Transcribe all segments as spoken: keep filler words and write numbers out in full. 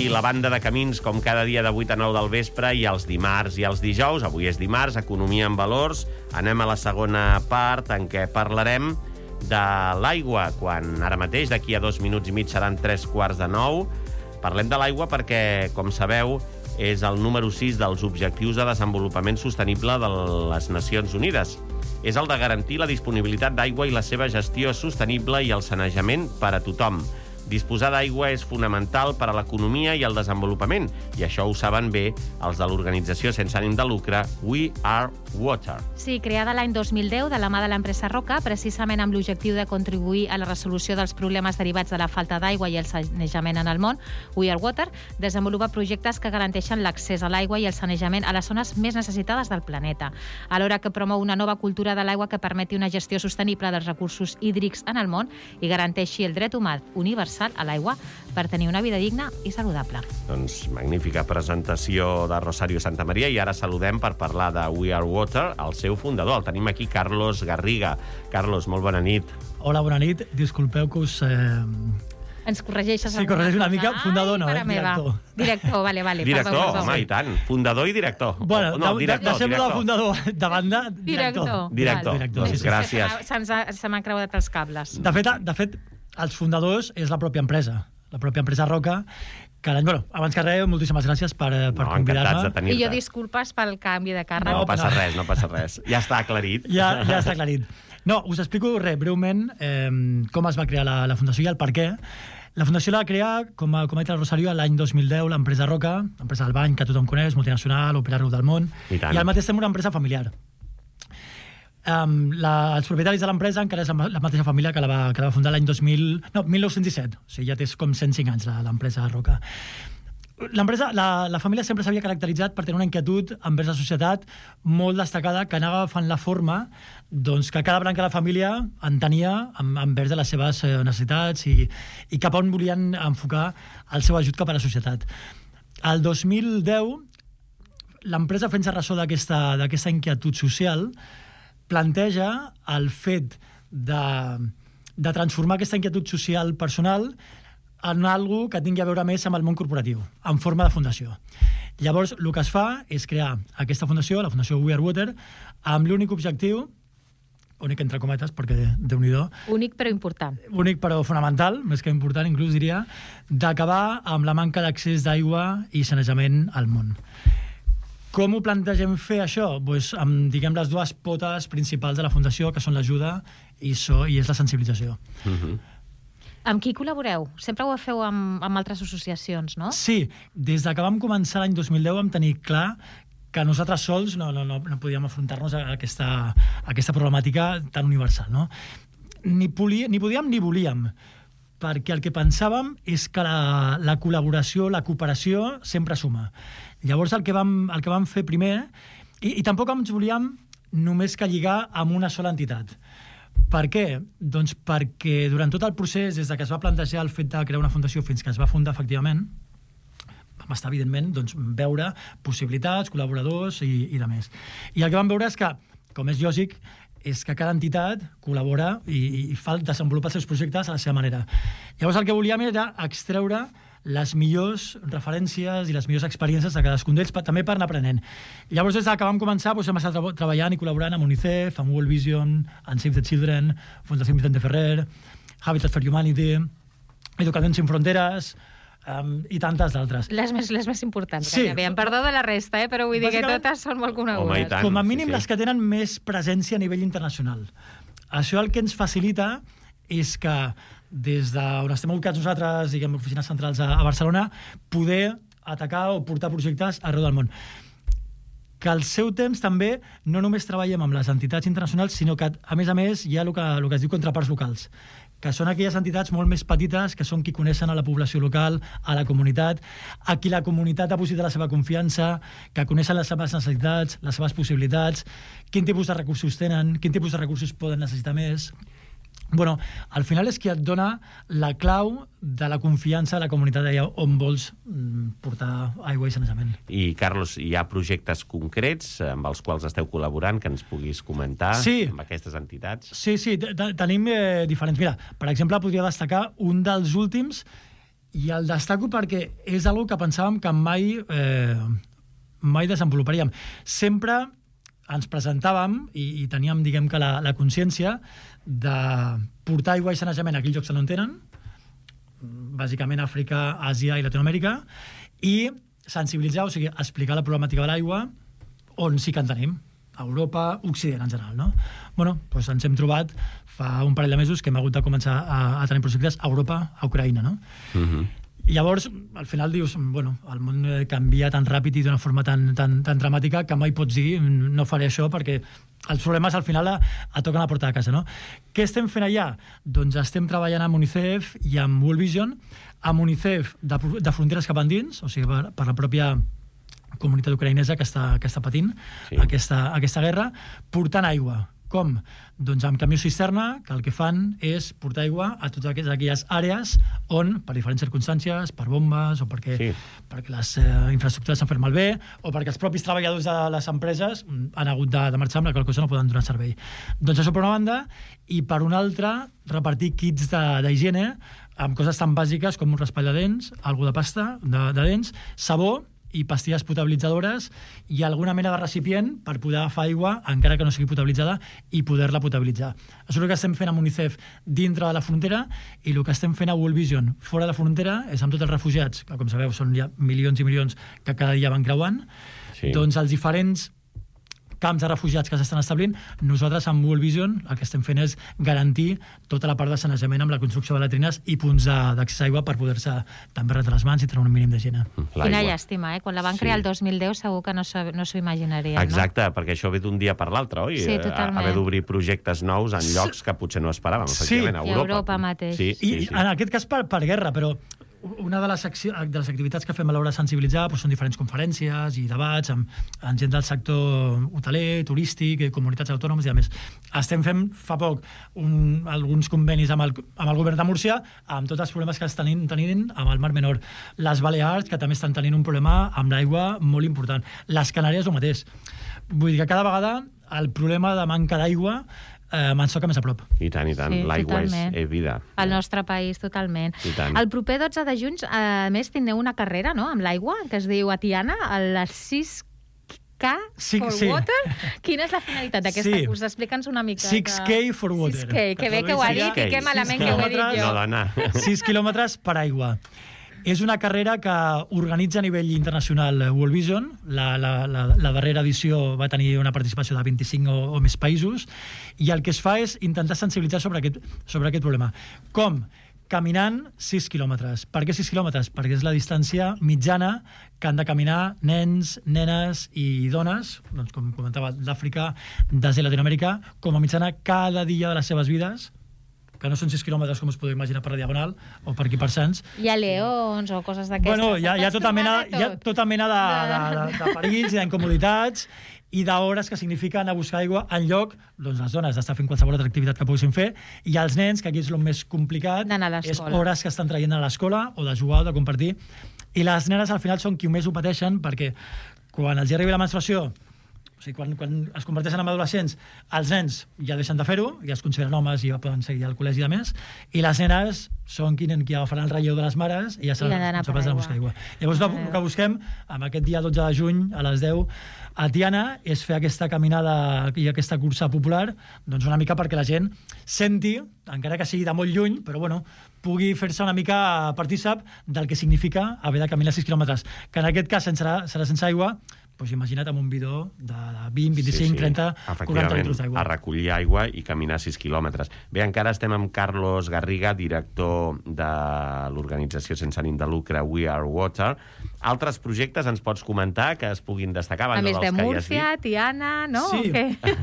la banda de Camins, com cada dia de vuit a nou del vespre, i els dimarts i els dijous. Avui és dimarts, Economia en Valors. Anem a la segona part, en què parlarem de l'aigua, quan ara mateix, d'aquí a dos minuts i mig, seran tres quarts de nou. Parlem de l'aigua perquè, com sabeu, és el número sis dels Objectius de Desenvolupament Sostenible de les Nacions Unides. És el de garantir la disponibilitat d'aigua i la seva gestió sostenible i el sanejament per a tothom. Disposar d'aigua és fonamental per a l'economia i el desenvolupament, i això ho saben bé els de l'organització sense ànim de lucre We Are Water. Sí, creada l'any dos mil deu de la mà de l'empresa Roca, precisament amb l'objectiu de contribuir a la resolució dels problemes derivats de la falta d'aigua i el sanejament en el món, We Are Water desenvolupa projectes que garanteixen l'accés a l'aigua i el sanejament a les zones més necessitades del planeta, alhora que promou una nova cultura de l'aigua que permeti una gestió sostenible dels recursos hídrics en el món i garanteixi el dret humà universal a l'aigua per tenir una vida digna i saludable. Doncs magnífica presentació de Rosario Santamaría, i ara saludem per parlar de We Are Water, el seu fundador. El tenim aquí, Carlos Garriga. Carlos, molt bona nit. Hola, bona nit. Disculpeu que us... Eh... Ens corregeixes Sí, corregeix una mica. Fundador no, Ai, eh? Director. Director, vale, vale. Director, perdó, perdó. home, i tant. Fundador i director. Bueno, no, director, deixem director. de fundador de banda, Director. director. Director. Director, Doncs sí, sí. gràcies. Se'ns ha- Se m'han creuat els cables. De fet, de fet, els fundadors és la pròpia empresa, la pròpia empresa Roca, que l'any... Bueno, abans que res, moltíssimes gràcies per, eh, per No, encantats de convidar-me. tenir-te. I jo disculpes pel canvi de càrrec. No No, passa no. res, no passa res. Ja està aclarit. Ja, ja està aclarit. No, us explico res, breument, eh, com es va crear la, la Fundació i el per què. La Fundació la va crear, com ha, com ha dit el Rosario, l'any dos mil deu, l'empresa Roca, l'empresa del bany, que tothom coneix, multinacional, opera arreu del món, I tant. i al mateix temps una empresa familiar. Um, la, els propietaris de l'empresa encara és la, la mateixa família que la va, que la va fundar l'any dos mil... No, mil nou-cents disset. O sigui, ja té com cent cinc anys la- l'empresa Roca. L'empresa, la, la família sempre s'havia caracteritzat per tenir una inquietud envers la societat molt destacada, que anava agafant la forma doncs, que cada branca de la família entenia en- envers de les seves eh, necessitats i, i cap a on volien enfocar el seu ajut cap a la societat. El dos mil deu, l'empresa, fent-se ressò d'aquesta d'aquesta inquietud social, planteja el fet de, de transformar aquesta inquietud social personal en algo que tingui a veure més amb el món corporatiu, en forma de fundació. Llavors, el que es fa és crear aquesta fundació, la Fundació We Are Water, amb l'únic objectiu, únic entre cometes, perquè Déu-n'hi-do, Únic però important. únic però fonamental, més que important, inclús diria, d'acabar amb la manca d'accés d'aigua i sanejament al món. Com ho plantegem fer això? Pues amb, diguem, les dues potes principals de la Fundació, que són l'ajuda i, so, i és la sensibilització. Mhm. Amb qui col·laboreu? Sempre ho feu amb, amb altres associacions, no? Sí, des de que vam començar l'any dos mil deu vam tenir clar que nosaltres sols no, no, no, no podíem afrontar-nos a aquesta, a aquesta problemàtica tan universal. No? Ni, poli, ni podíem ni volíem, perquè el que pensàvem és que la, la col·laboració, la cooperació, sempre suma. Llavors el que vam, el que vam fer primer, i, i tampoc ens volíem només que lligar amb una sola entitat. Per què? Doncs perquè durant tot el procés, des de que es va plantejar el fet de crear una fundació fins que es va fundar efectivament, vam estar, evidentment, doncs, veure possibilitats, col·laboradors i, i de més. I el que vam veure és que, com és lògic, és que cada entitat col·labora i, i fa, desenvolupa els seus projectes a la seva manera. Llavors el que volíem era extreure les millors referències i les millors experiències de cadascun d'ells, pa- també per anar aprenent. Llavors, des que vam començar, doncs, hem estat tra- treballant i col·laborant amb UNICEF, amb World Vision, amb Save the Children, Fundació Vicente Ferrer, Habitat for Humanity, Educación Sin Fronteres, um, i tantes d'altres. Les més, les més importants, Sí. gairebé. Em perdó de la resta, eh? Però vull dir que Bàsicament- totes són molt conegudes. Home, i tant. Com a sí, mínim sí. les que tenen més presència a nivell internacional. Això el que ens facilita és que des d'on estem ubicats nosaltres, diguem, oficines centrals a, a Barcelona, poder atacar o portar projectes arreu del món. Que al seu temps també no només treballem amb les entitats internacionals, sinó que, a més a més, hi ha el que, el que es diu contraparts locals, que són aquelles entitats molt més petites, que són qui coneixen a la població local, a la comunitat, a qui la comunitat ha posat la seva confiança, que coneixen les seves necessitats, les seves possibilitats, quin tipus de recursos tenen, quin tipus de recursos poden necessitar més. Bueno, al final és qui et dona la clau de la confiança de la comunitat allà on vols mm, portar aigua i sanejament. I, Carlos, hi ha projectes concrets amb els quals esteu col·laborant que ens puguis comentar Sí. amb aquestes entitats? Sí, sí, te- te- tenim eh, diferents. Mira, per exemple, podria destacar un dels últims I el destaco perquè és una que pensàvem que mai, eh, mai desenvoluparíem. Sempre ens presentàvem i, i teníem, diguem que, la, la consciència de portar aigua i sanejament a aquells llocs que no en tenen, bàsicament Àfrica, Àsia i Latinoamèrica, i sensibilitzar, o sigui, explicar la problemàtica de l'aigua on sí que en tenim, a Europa, Occident en general, no? Bueno, doncs ens hem trobat fa un parell de mesos que hem hagut de començar a, a tenir projectes a Europa, a Ucraïna, no? Mhm. I llavors, al final dius, bueno, el món canvia tan ràpid i d'una forma tan, tan, tan dramàtica que mai pots dir no faré això perquè els problemes al final et toquen a la porta de casa, no? Què estem fent allà? Doncs estem treballant amb UNICEF i amb World Vision, amb UNICEF de, de fronteres cap endins, o sigui, per, per la pròpia comunitat ucraïnesa que està, que està patint sí. aquesta, aquesta guerra, portant aigua. Com? Doncs amb camió cisterna, que el que fan és portar aigua a totes aquelles àrees on, per diferents circumstàncies, per bombes, o perquè, sí. perquè les eh, infraestructures s'han fet malbé, o perquè els propis treballadors de les empreses han hagut de, de marxar amb la qual cosa no poden donar servei. Doncs això per una banda, i per una altra, repartir kits d'higiene amb coses tan bàsiques com un raspall de dents, algú de pasta de, de dents, sabó, i pastilles potabilitzadores i alguna mena de recipient per poder agafar aigua encara que no sigui potabilitzada i poder-la potabilitzar. Això és el que estem fent amb UNICEF dintre de la frontera i el que estem fent a World Vision fora de la frontera és amb tots els refugiats, que com sabeu són ja milions i milions que cada dia van creuant, sí. doncs els diferents camps de refugiats que s'estan establint, nosaltres amb World Vision el que estem fent és garantir tota la part de sanejament amb la construcció de latrines i punts d'accés a aigua per poder-se també rentar les mans i tenir un mínim d'higiene. Quina llàstima, eh? Quan la van crear sí. el dos mil deu segur que no s'ho no imaginarien. Exacte, no? perquè això ve d'un dia per l'altre, oi? Sí, totalment. Haver d'obrir projectes nous en llocs que potser no esperàvem, efectivament, sí. a Europa. I a Europa mateix. Sí, sí, I sí. en aquest cas per, per guerra, però una de les, de les activitats que fem a l'hora de sensibilitzar doncs són diferents conferències i debats amb, amb gent del sector hoteler, turístic, comunitats autònomes i a més. Estem fent fa poc un, alguns convenis amb el, amb el govern de Múrcia amb tots els problemes que estan tenint amb el Mar Menor. Les Balears, que també estan tenint un problema amb l'aigua molt important. Les Canàries, el mateix. Vull dir que cada vegada el problema de manca d'aigua Eh, ens toca més a prop. I tant, i tant. Sí, l'aigua és, totalment. és vida. Al nostre país, totalment. I tant. El proper dotze de juny, a més, tindreu una carrera, no?, amb l'aigua, que es diu a Tiana, a les sis K sí, for sí. Water. Quina és la finalitat d'aquesta sí. cursa? Explica'ns una mica. six K for Water. six K, que bé que ho ha dit i que malament que ho he dit jo. No, dona. sis quilòmetres per aigua. És una carrera que organitza a nivell internacional World Vision. La, la, la, la darrera edició va tenir una participació de vint-i-cinc o, o més països i el que es fa és intentar sensibilitzar sobre aquest, sobre aquest problema. Com? Caminant sis quilòmetres. Per què sis quilòmetres? Perquè és la distància mitjana que han de caminar nens, nenes i dones, doncs, com comentava, d'Àfrica, d'Àsia i Latinoamèrica, com a mitjana cada dia de les seves vides, que no són sis quilòmetres com us podeu imaginar per la Diagonal o per aquí per Sants. Hi ha leons o coses d'aquestes. Bueno, hi ha, hi ha tota mena, hi ha tota mena de, de, de, de perills i d'incomoditats i d'hores que significa anar a buscar aigua en lloc, doncs les dones d'estar fent qualsevol altra activitat que poguessin fer, i els nens, que aquí és el més complicat, és hores que estan traient a l'escola o de jugar o de compartir. I les nenes al final són qui més ho pateixen perquè quan els arriba la menstruació, o sigui, quan, quan es converteixen en adolescents, els nens ja deixen de fer-ho, ja es consideren homes i ja poden seguir al col·legi de més, i les nenes són qui, qui agafaran el relleu de les mares i ja seran responsables d'anar a buscar aigua. Llavors, el, el que busquem, amb aquest dia dotze de juny, a les deu, a Tiana, és fer aquesta caminada i aquesta cursa popular, doncs una mica perquè la gent senti, encara que sigui de molt lluny, però bueno, pugui fer-se una mica partícip del que significa haver de caminar sis quilòmetres, que en aquest cas serà, serà sense aigua, doncs imagina't amb un bidó de vint, vint-i-cinc, sí, sí. trenta, quaranta litres d'aigua. A recollir aigua i caminar sis quilòmetres. Bé, encara estem amb Carlos Garriga, director de l'organització sense ànim de lucre We Are Water. Altres projectes ens pots comentar que es puguin destacar? A més de Múrcia, Tiana, no? Sí.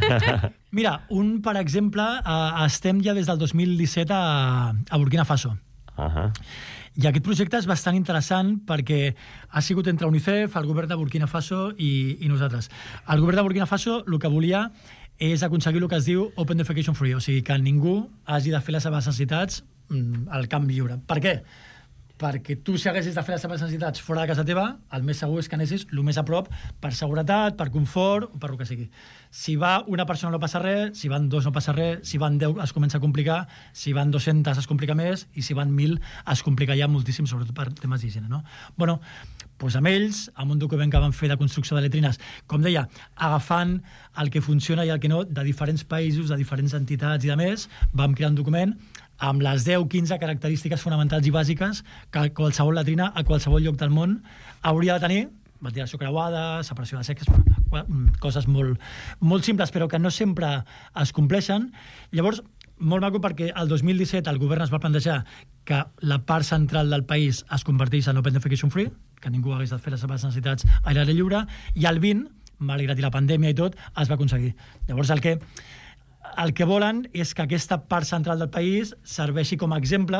Mira, un, per exemple, eh, estem ja des del dos mil disset a, a Burkina Faso. Uh-huh. I aquest projecte és bastant interessant perquè ha sigut entre UNICEF, el govern de Burkina Faso i, i nosaltres. El govern de Burkina Faso el que volia és aconseguir el que es diu Open Defecation Free, o sigui que ningú hagi de fer les seves necessitats al camp lliure. Per què? perquè tu, si haguessis de fer les teves necessitats fora de casa teva, el més segur és que anessis el més a prop per seguretat, per confort o per el que sigui. Si va una persona no passa res, si van dos no passa res, si van deu es comença a complicar, si van dues-centes es complica més i si van mil es complica ja moltíssim, sobretot per temes d'higiene, no? Bueno, doncs amb ells, amb un document que van fer de construcció de letrines, com deia, agafant el que funciona i el que no, de diferents països, de diferents entitats i de més, vam crear un document amb les deu a quinze característiques fonamentals i bàsiques que qualsevol latrina a qualsevol lloc del món hauria de tenir, ventilació creuada, separació de sexes, coses molt, molt simples, però que no sempre es compleixen. Llavors, molt maco perquè el dos mil disset el govern es va plantejar que la part central del país es converteix en open defecation free, que ningú hagués de fer les seves necessitats a l'aire lliure, i el vint, malgrat i la pandèmia i tot, es va aconseguir. Llavors, el que El que volen és que aquesta part central del país serveixi com a exemple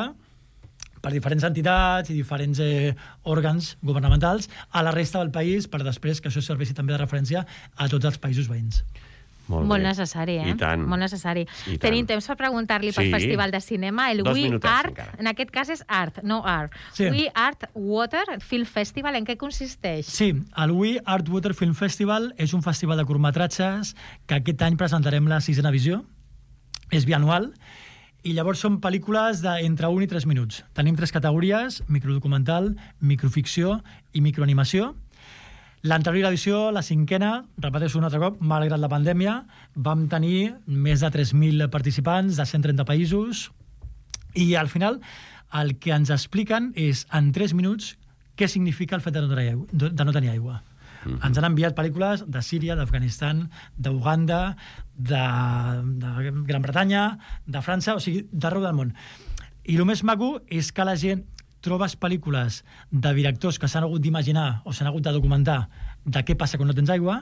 per diferents entitats i diferents eh, òrgans governamentals a la resta del país per després que això serveixi també de referència a tots els països veïns. Molt, Molt necessari, eh? I tant. Molt necessari. I Tenim tant. temps per preguntar-li pel Sí. Festival de Cinema, el Dos We minutets, Art, encara. en aquest cas és Art, no Art. Sí. We Art Water Film Festival, en què consisteix? Sí, el We Art Water Film Festival és un festival de curtmetratges que aquest any presentarem la sisena visió. És bianual, i llavors són pel·lícules d'entre un i tres minuts. Tenim tres categories, microdocumental, microficció i microanimació. L'anterior edició, la cinquena, repeteixo un altre cop, malgrat la pandèmia, vam tenir més de tres mil participants de cent trenta països i al final el que ens expliquen és en tres minuts què significa el fet de no tenir aigua. De no tenir aigua. Mm-hmm. Ens han enviat pel·lícules de Síria, d'Afganistan, d'Uganda, de, de Gran Bretanya, de França, o sigui, d'arreu del món. I el més maco és que la gent trobes pel·lícules de directors que s'han hagut d'imaginar o s'han hagut de documentar de què passa quan no tens aigua,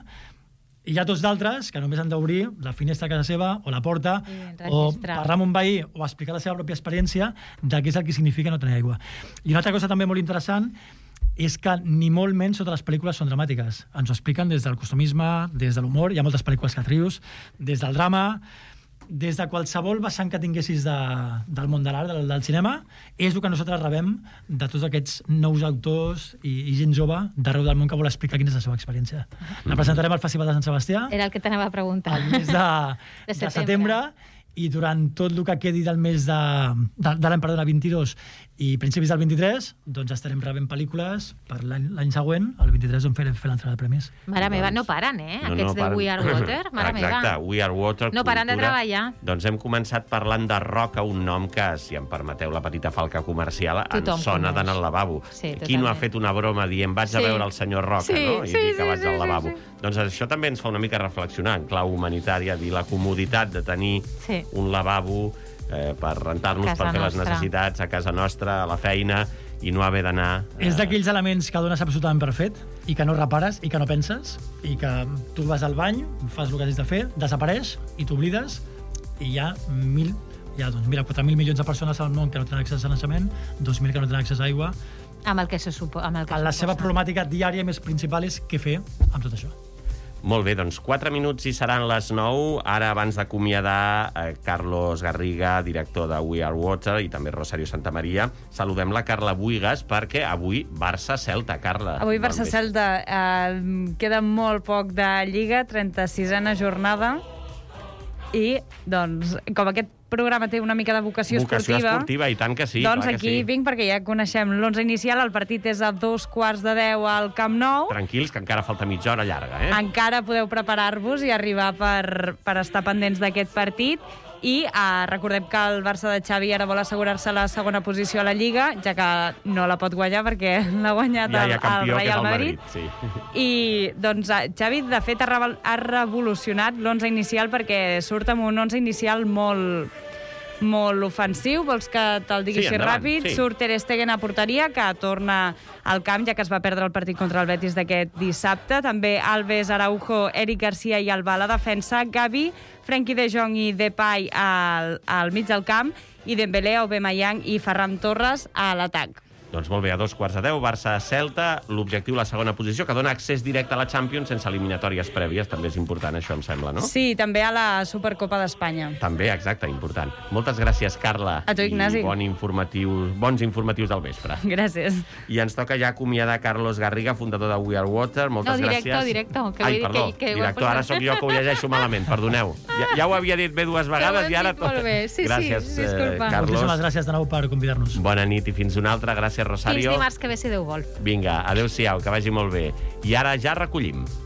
i hi ha tots d'altres que només han d'obrir la finestra a casa seva o la porta o parlar amb un veí o explicar la seva pròpia experiència de què és el que significa no tenir aigua. I una altra cosa també molt interessant és que ni molt menys totes les pel·lícules són dramàtiques. Ens ho expliquen des del costumisme, des de l'humor, hi ha moltes pel·lícules que et rius, des del drama, des de qualsevol vessant que tinguessis de, del món de l'art, del, del cinema, és el que nosaltres rebem de tots aquests nous autors i, i gent jove d'arreu del món que vol explicar quina és la seva experiència. La presentarem al Festival de Sant Sebastià. Era el que t'anava a preguntar. Al mes de, de, de setembre. setembre, i durant tot el que quedi del mes de, de, de l'any, perdona, vint-i-dos i principis del vint-i-tres, doncs estarem rebent pel·lícules per l'any següent, el vint-i-tres, on fer, fer l'entrada de premis. Mare meva, Doncs- no paren, eh? No, Aquests no, de paren. We Are Water, mare meva. Exacte, We Are Water, No paren de cultura. treballar. Doncs hem començat parlant de Roca, un nom que, si em permeteu la petita falca comercial, Tothom ens sona coneix. d'anar al lavabo. Sí, Qui no ha totalment. fet una broma dient vaig a Sí. veure el senyor Roca, Sí, no? I sí, dir que sí, vaig sí, al sí, lavabo. sí. Doncs això també ens fa una mica reflexionar en clau humanitària, dir la comoditat de tenir Sí. un lavabo eh, per rentar-nos, Casa per fer les nostra. necessitats a casa nostra, a la feina, i no haver d'anar... Eh, És d'aquells elements que dones absolutament per fet i que no repares i que no penses i que tu vas al bany, fas el que has de fer, desapareix i t'oblides i hi ha mil, hi ha, doncs, mira, quatre mil milions de persones al món que no tenen accés a sanejament, dos mil que no tenen accés a aigua. Amb el que se supo, amb el que La seva suposa. problemàtica diària més principal és què fer amb tot això. Molt bé, doncs quatre minuts i seran les nou. Ara, abans d'acomiadar eh, Carlos Garriga, director de We Are Water, i també Rosario Santamaria, saludem la Carla Buigas, perquè avui Barça-Celta, Carla. Avui Bon Barça-Celta eh, queda molt poc de Lliga, trenta-sisena jornada, i doncs, com aquest programa té una mica de vocació, Vocació esportiva, esportiva, i tant que sí. doncs clar que aquí sí. vinc perquè ja coneixem l'onze inicial, el partit és a dos quarts de deu al Camp Nou. Tranquils, que encara falta mitja hora llarga, eh? Encara podeu preparar-vos i arribar per, per estar pendents d'aquest partit. I eh, recordem que el Barça de Xavi ara vol assegurar-se la segona posició a la Lliga, ja que no la pot guanyar perquè l'ha guanyat Ja el, hi ha campió, el que és Real el Madrid. Madrid, sí. I doncs eh, Xavi, de fet, ha, revel- ha revolucionat l'onze inicial perquè surt amb un onze inicial molt, molt ofensiu. Vols que te'l digui Sí, així endavant, ràpid? sí. Surt Ter Stegen a porteria, que torna al camp, ja que es va perdre el partit contra el Betis d'aquest dissabte. També Alves, Araujo, Eric Garcia i Alba a la defensa. Gavi, Frenkie de Jong i Depay al, al mig del camp. I Dembélé, Aubameyang i Ferran Torres a l'atac. Doncs molt bé, a dos quarts de deu, Barça-Celta, l'objectiu, la segona posició, que dona accés directe a la Champions sense eliminatòries prèvies. També és important, això, em sembla, no? Sí, també a la Supercopa d'Espanya. També, exacte, important. Moltes gràcies, Carla. A tu, Ignasi. I bon informatiu, bons informatius del vespre. Gràcies. I ens toca ja acomiadar Carlos Garriga, fundador de We Are Water. Moltes no, directo, gràcies. directo. Que Ai, vull dir perdó, que, que director, ara sóc jo que ho llegeixo malament, perdoneu. Ja, ja ho havia dit bé dues vegades i ara tot... Molt bé, sí, gràcies, sí, disculpa. Eh, Carlos. Moltíssimes gràcies de nou per convidar-nos. Bona nit i fins una altra. Gràcies, Rosario. Fins dimarts que ve, si Déu vol. Vinga, adeu-siau, que vagi molt bé. I ara ja recollim.